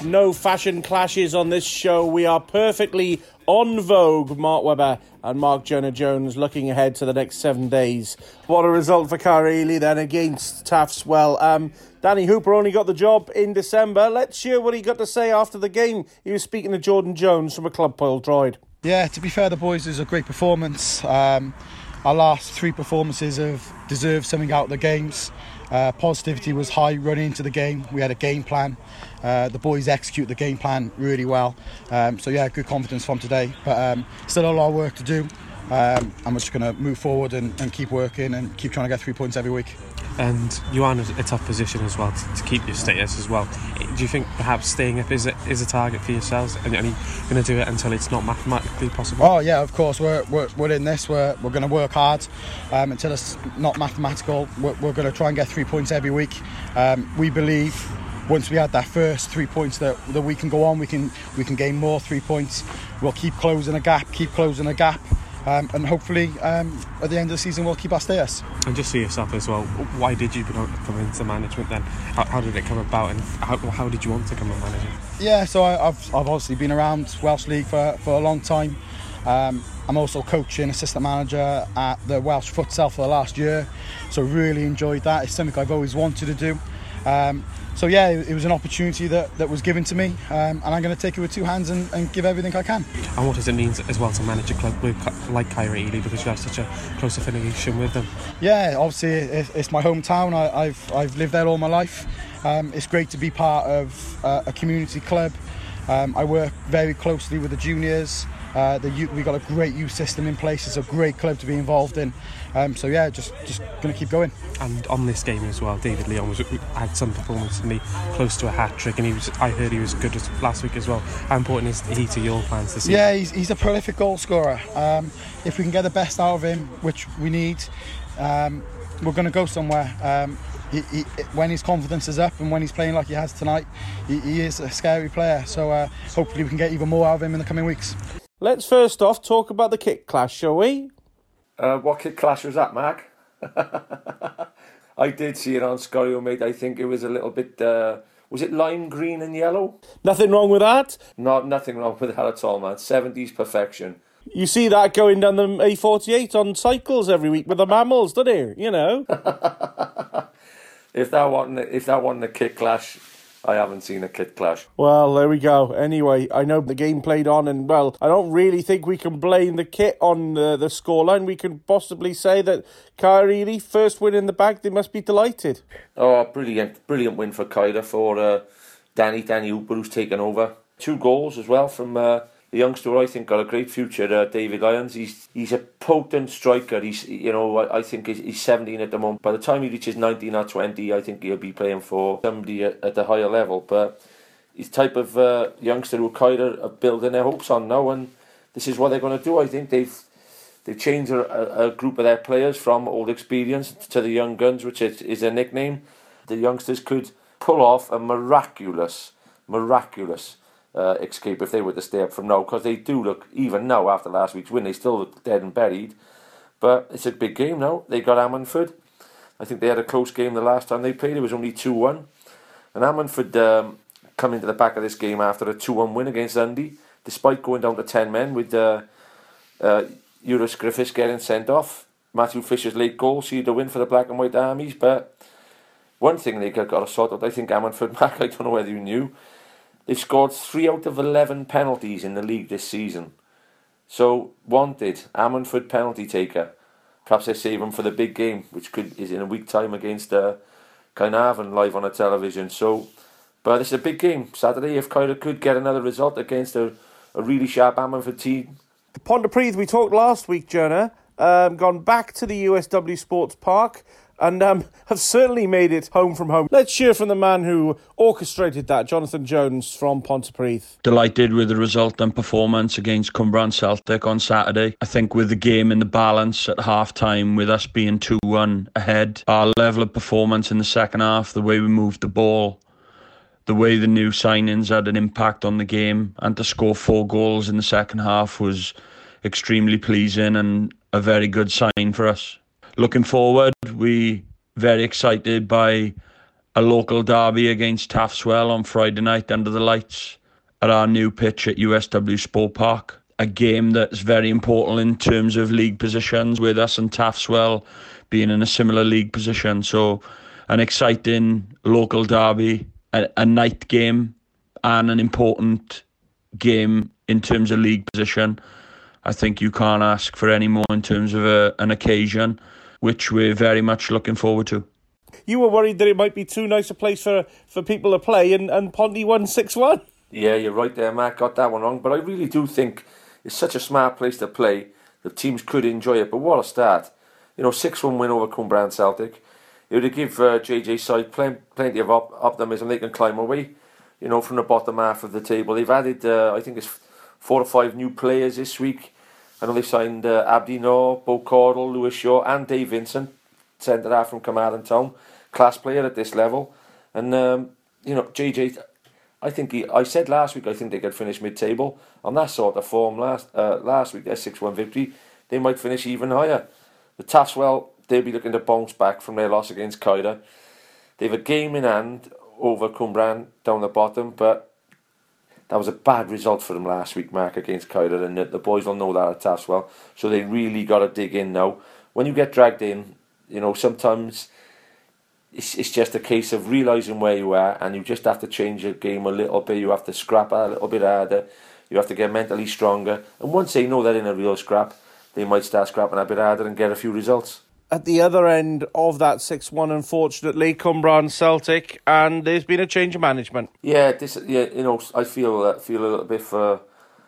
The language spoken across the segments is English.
no fashion clashes on this show. We are perfectly on vogue. Mark Webber and Mark Jonah Jones looking ahead to the next 7 days. What a result for Caer Ely then against Tafts. Well, Danny Hooper only got the job in December. Let's hear what he got to say after the game. He was speaking to Jordan Jones from a club Pyle Droid. Yeah, to be fair, the boys, it was a great performance. Our last 3 performances have deserved something out of the games. Positivity was high running into the game. We had a game plan. The boys execute the game plan really well. So yeah, good confidence from today. But still a lot of work to do. I'm just going to move forward and keep working and keep trying to get 3 points every week. And you are in a tough position as well to keep your status as well. Do you think perhaps staying up is a target for yourselves, and you're only going to do it until it's not mathematically possible? Oh yeah, of course. We're in this. We're going to work hard until it's not mathematical. We're going to try and get 3 points every week. We believe once we had that first 3 points that we can go on. We can gain more 3 points. We'll keep closing a gap. And hopefully at the end of the season we'll keep our status. And just for yourself as well, why did you come into management then? How did it come about, and how did you want to come and manage it? Yeah, so I've obviously been around Welsh League for a long time. I'm also coaching, assistant manager at the Welsh Futsal for the last year, so really enjoyed that. It's something I've always wanted to do. So yeah, it was an opportunity that was given to me, and I'm going to take it with 2 hands and give everything I can. And what does it mean as well to manage a club like Caer Ely, because you have such a close affiliation with them? Yeah, obviously it's my hometown. I've lived there all my life. It's great to be part of a community club. I work very closely with the juniors. We've got a great youth system in place. It's a great club to be involved in. So yeah, just going to keep going. And on this game as well, David Leon had some performance and close to a hat-trick, and I heard he was good last week as well. How important is he to your plans this season? Yeah, he's a prolific goal scorer. If we can get the best out of him, which we need, we're going to go somewhere. When his confidence is up and when he's playing like he has tonight, he is a scary player. So hopefully we can get even more out of him in the coming weeks. Let's first off talk about the kit clash, shall we? What kit clash was that, Mark? I did see it on Sky, mate. I think it was a little bit... was it lime green and yellow? Nothing wrong with that? Nothing wrong with that at all, man. 70s perfection. You see that going down the A48 on cycles every week with the mammals, don't you? You know. If that wasn't a kit clash, I haven't seen a kit clash. Well, there we go. Anyway, I know the game played on, and well, I don't really think we can blame the kit on the scoreline. We can possibly say that Caer Ely, first win in the bag, they must be delighted. Oh, brilliant win for Caer, for Danny Hooper, who's taken over. 2 goals as well from the youngster, I think, got a great future, David Lyons. He's a potent striker. I think he's 17 at the moment. By the time he reaches 19 or 20, I think he'll be playing for somebody at the higher level. But he's the type of youngster who Caer are building their hopes on now, and this is what they're going to do. I think they've changed a group of their players from old experience to the young guns, which is their nickname. The youngsters could pull off a miraculous escape if they were to stay up from now, because they do look, even now after last week's win, they still look dead and buried. But it's a big game now. They got Ammanford. I think they had a close game the last time they played. It was only 2-1. And Ammanford come into the back of this game after a 2-1 win against Dundee, despite going down to 10 men with Eurus Griffiths getting sent off. Matthew Fisher's late goal sealed the win for the Black and White Armies. But one thing they got to sort out, I think Ammanford, Mark, I don't know whether you knew, they've scored 3 out of 11 penalties in the league this season. So, wanted, Ammanford penalty taker. Perhaps they save him for the big game, which is in a week time against Caernarfon live on the television. So, but it's a big game Saturday. If Caer could get another result against a really sharp Ammanford team. Pontypridd, we talked last week, Jonah, gone back to the USW Sports Park and have certainly made it home from home. Let's hear from the man who orchestrated that, Jonathan Jones from Pontypridd. Delighted with the result and performance against Cumbrae Celtic on Saturday. I think with the game in the balance at half-time, with us being 2-1 ahead, our level of performance in the second half, the way we moved the ball, the way the new signings had an impact on the game, and to score 4 goals in the second half was extremely pleasing and a very good sign for us. Looking forward, we very excited by a local derby against Taftswell on Friday night under the lights at our new pitch at USW Sport Park. A game that's very important in terms of league positions, with us and Taftswell being in a similar league position. So an exciting local derby, a night game, and an important game in terms of league position. I think you can't ask for any more in terms of an occasion, which we're very much looking forward to. You were worried that it might be too nice a place for people to play, and Ponty won 6-1. Yeah, you're right there, Matt. Got that one wrong. But I really do think it's such a smart place to play. The teams could enjoy it. But what a start. 6-1 win over Cwmbran Celtic. It would give JJ side plenty of optimism. They can climb away, from the bottom half of the table. They've added, I think it's 4 or 5 new players this week. I know they signed Abdi Noor, Bo Cordell, Lewis Shaw and Dave Vincent, centre half from Carmarthen Town. Class player at this level. And, JJ, I said last week I think they could finish mid-table. On that sort of form last week, their 6-1 victory, they might finish even higher. The Taftswell, they'll be looking to bounce back from their loss against Coeder. They've a game in hand over Cwmbran down the bottom, but that was a bad result for them last week, Mark, against Coeder, and the boys will know that at Taftswell. So they really got to dig in now. When you get dragged in, sometimes it's just a case of realising where you are, and you just have to change your game a little bit. You have to scrap a little bit harder. You have to get mentally stronger. And once they know they're in a real scrap, they might start scrapping a bit harder and get a few results. At the other end of that 6-1, unfortunately, Cwmbran Celtic, and there's been a change of management. Yeah, I feel a little bit for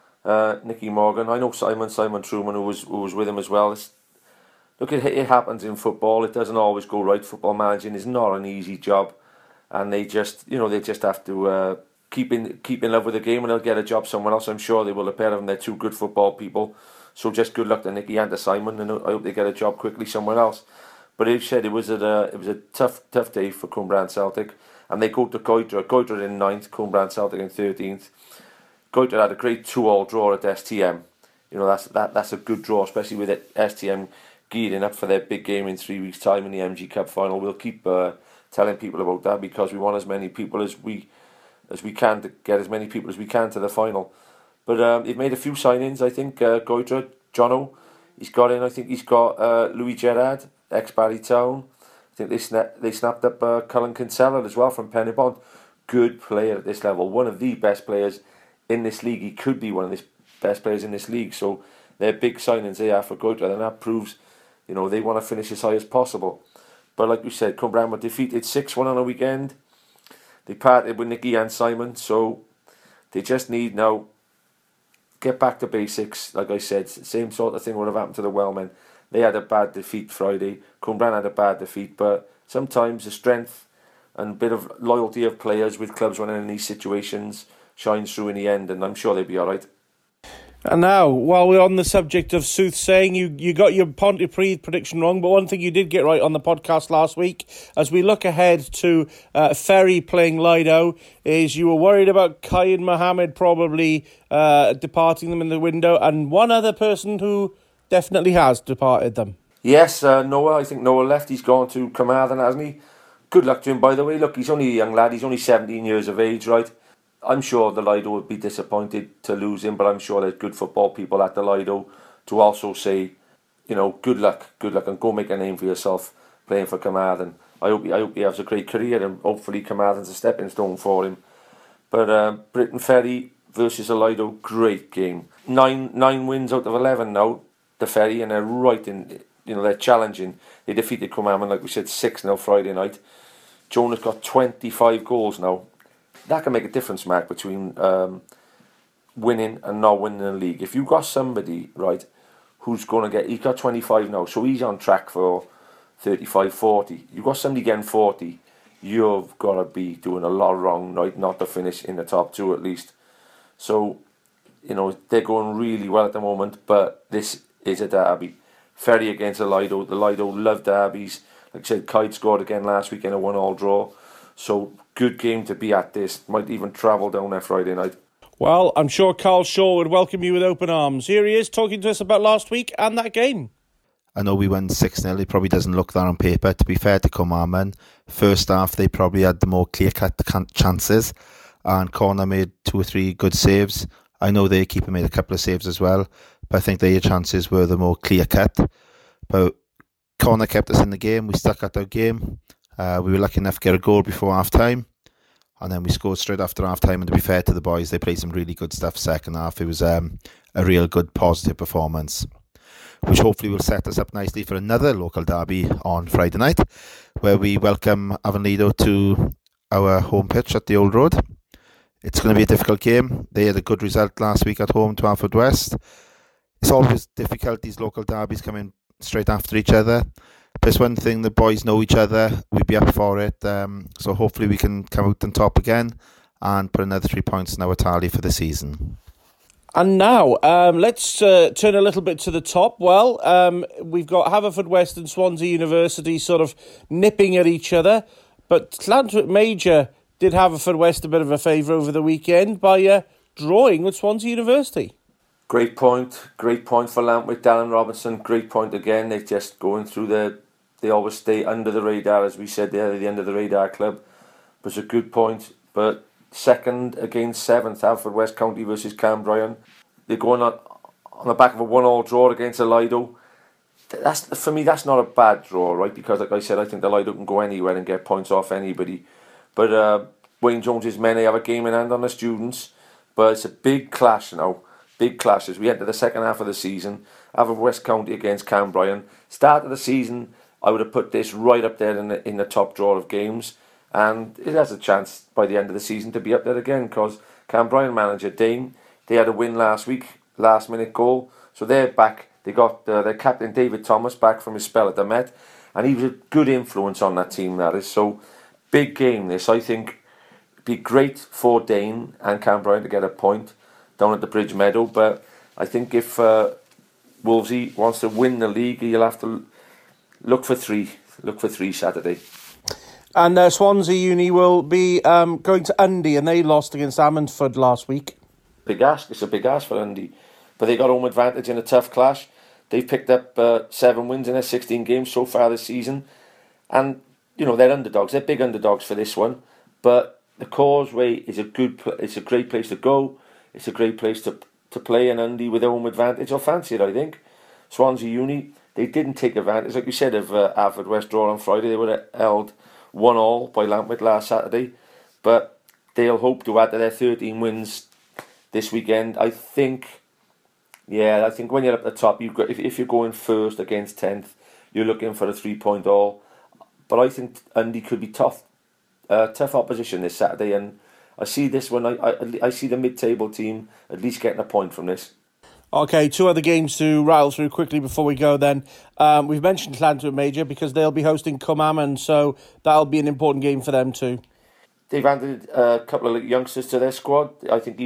Nicky Morgan. I know Simon Truman, who was with him as well. Look, it happens in football. It doesn't always go right. Football managing is not an easy job, and they just have to keep in love with the game, and they'll get a job somewhere else. I'm sure they will. A pair of them, they're two good football people. So just good luck to Nicky and to Simon, and I hope they get a job quickly somewhere else. But as you said, it was a tough day for Cwmbran Celtic, and they go to Goedra. Goedra in 9th, Cwmbran Celtic in 13th. Goedra had a great 2-2 draw at STM. That's a good draw, especially with STM gearing up for their big game in 3 weeks' time in the MG Cup final. We'll keep telling people about that, because we want as many people as we can to get as many people as we can to the final. But they've made a few signings, I think. Goedra, Jono, he's got in. I think he's got Louis Gerard, ex-Barry Town. I think they snapped up Cullen Kinsella as well from Penybont. Good player at this level. One of the best players in this league. He could be one of the best players in this league. So they're big signings they are for Goedra, and that proves, they want to finish as high as possible. But like we said, Cwmbran were defeated 6-1 on a weekend. They parted with Nicky and Simon, so they just need now get back to basics. Like I said, same sort of thing would have happened to the Wellmen. They had a bad defeat Friday. Cwmbran had a bad defeat, but sometimes the strength and a bit of loyalty of players with clubs when in these situations shines through in the end, and I'm sure they'll be all right. And now, while we're on the subject of soothsaying, you got your Pontypridd prediction wrong, but one thing you did get right on the podcast last week, as we look ahead to Ferry playing Lido, is you were worried about Kyan Mohammed probably departing them in the window, and one other person who definitely has departed them. Yes, Noah. I think Noah left. He's gone to Carmarthen, hasn't he? Good luck to him, by the way. Look, he's only a young lad. He's only 17 years of age, right? I'm sure the Lido would be disappointed to lose him, but I'm sure there's good football people at the Lido to also say, good luck, and go make a name for yourself playing for Carmarthen. I hope he has a great career, and hopefully Carmarthen's a stepping stone for him. But Britain Ferry versus the Lido, great game. 9 wins out of 11 now, the Ferry, and they're right in, they're challenging. They defeated Carmarthen, like we said, 6-0 Friday night. Jonah's got 25 goals now. That can make a difference, Mark, between winning and not winning the league. If you've got somebody, right, who's going to he's got 25 now, so he's on track for 35, 40. You've got somebody getting 40, you've got to be doing a lot wrong, right, not to finish in the top 2 at least. So, they're going really well at the moment, but this is a derby. Ferry against the Lido. The Lido love derbies. Like I said, Kyd scored again last week in a 1-1 draw. So, good game to be at this. Might even travel down there Friday night. Well, I'm sure Carl Shaw would welcome you with open arms. Here he is talking to us about last week and that game. I know we won 6-0. It probably doesn't look that on paper. To be fair to Kilmarnock, first half they probably had the more clear-cut chances, and Connor made 2 or 3 good saves. I know their keeper made a couple of saves as well, but I think their chances were the more clear-cut. But Connor kept us in the game. We stuck at our game. We were lucky enough to get a goal before half-time, and then we scored straight after half-time. And to be fair to the boys, they played some really good stuff second half. It was a real good, positive performance, which hopefully will set us up nicely for another local derby on Friday night, where we welcome Avonlido to our home pitch at the Old Road. It's going to be a difficult game. They had a good result last week at home to Haverfordwest. It's always difficult, these local derbies coming straight after each other. But it's one thing, the boys know each other. We'd be up for it. So hopefully we can come out on top again and put another 3 points in our tally for the season. And now, let's turn a little bit to the top. Well, we've got Haverfordwest and Swansea University sort of nipping at each other, but Llantwit Major did Haverfordwest a bit of a favour over the weekend by drawing with Swansea University. Great point for Llantwit. Darren Robinson, great point again. They're just going through they always stay under the radar, as we said, they're the end of the radar club. But it's a good point. But 2nd against 7th, Haverfordwest County versus Cambrian. They're going on the back of a 1-1 draw against Lido. For me, that's not a bad draw, right? Because, like I said, I think the Lido can go anywhere and get points off anybody. But Wayne Jones's men, they have a game in hand on the students. But it's a big clash now. Big clashes. We enter the second half of the season. Haverfordwest County against Cambrian. Start of the season, I would have put this right up there in the top draw of games. And it has a chance by the end of the season to be up there again, because Cambrian manager Dane, they had a win last week, last minute goal. So they're back. They got their captain David Thomas back from his spell at the Met. And he was a good influence on that team, that is. So big game this. I think it'd be great for Dane and Cambrian to get a point down at the Bridge Meadow, but I think if Wolvesy wants to win the league, he'll have to look for three Saturday. And Swansea Uni will be going to Undy, and they lost against Ammanford last week. Big ask. It's a big ask for Undy, but they got home advantage in a tough clash. They've picked up 7 wins in their 16 games so far this season, and they're underdogs. They're big underdogs for this one, but the Causeway is it's a great place to go. It's a great place to play in Undy with their home advantage. I'll fancy it, I think. Swansea Uni, they didn't take advantage, like we said, of Haverfordwest draw on Friday. They were held 1-1 by Llantwit last Saturday. But they'll hope to add to their 13 wins this weekend. I think when you're up the top, you've got if you're going first against 10th, you're looking for a 3-point all. But I think Undy could be tough opposition this Saturday, and I see this one. I see the mid-table team at least getting a point from this. Okay, 2 other games to rattle through quickly before we go then. We've mentioned Llantwit Major because they'll be hosting Cwmaman, so that'll be an important game for them too. They've added a couple of youngsters to their squad. I think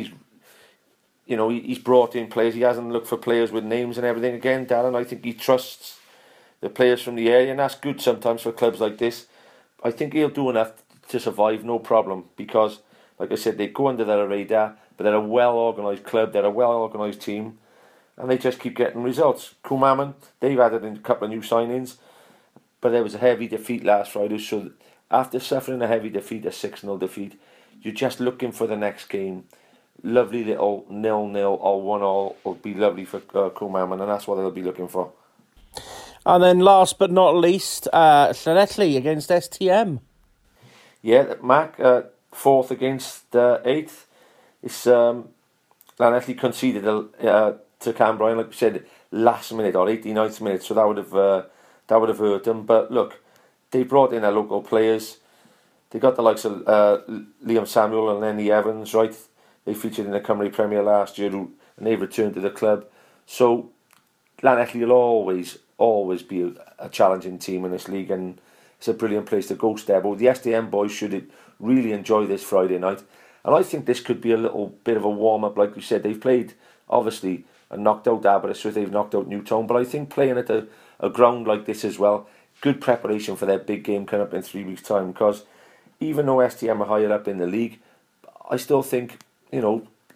he's brought in players. He hasn't looked for players with names and everything again, Darren. I think he trusts the players from the area, and that's good sometimes for clubs like this. I think he'll do enough to survive, no problem, because like I said, they go under their radar, but they're a well-organised club, they're a well-organised team, and they just keep getting results. Cwmaman, they've added in a couple of new signings, but there was a heavy defeat last Friday, so after suffering a heavy defeat, a 6-0 defeat, you're just looking for the next game. Lovely little 0-0 or 1-1 will be lovely for Cwmaman, and that's what they'll be looking for. And then last but not least, Llanelli against STM. Yeah, Mac, 4th against 8th. It's Llanelli conceded to Cambrian, like we said, last minute or 89th minute, so that would have hurt them. But look, they brought in their local players. They got the likes of Liam Samuel and Lenny Evans, right? They featured in the Cymru Premier last year, and they've returned to the club. So Llanelli will always be a challenging team in this league, and it's a brilliant place to go, Stebo. The STM boys should really enjoy this Friday night, and I think this could be a little bit of a warm-up. Like we said, they've played, obviously, and knocked out Aberystwyth, they've knocked out Newtown, but I think playing at a ground like this as well, good preparation for their big game coming up in 3 weeks' time, because even though STM are higher up in the league, I still think,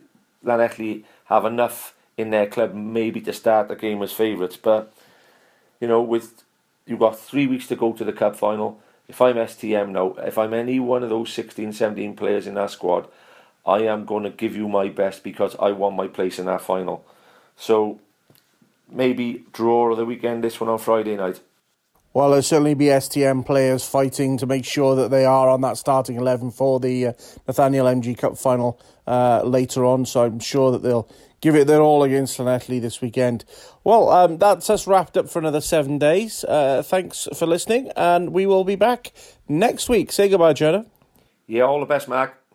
Llanelli have enough in their club maybe to start the game as favourites, but you've got 3 weeks to go to the cup final. If I'm STM now, if I'm any one of those 16, 17 players in that squad, I am going to give you my best because I want my place in that final. So maybe draw of the weekend, this one on Friday night. Well, there'll certainly be STM players fighting to make sure that they are on that starting 11 for the Nathaniel MG Cup final later on. So I'm sure that they'll give it their all against Llanelli this weekend. Well, that's us wrapped up for another 7 days. Thanks for listening, and we will be back next week. Say goodbye, Jonah. Yeah, all the best, Mark.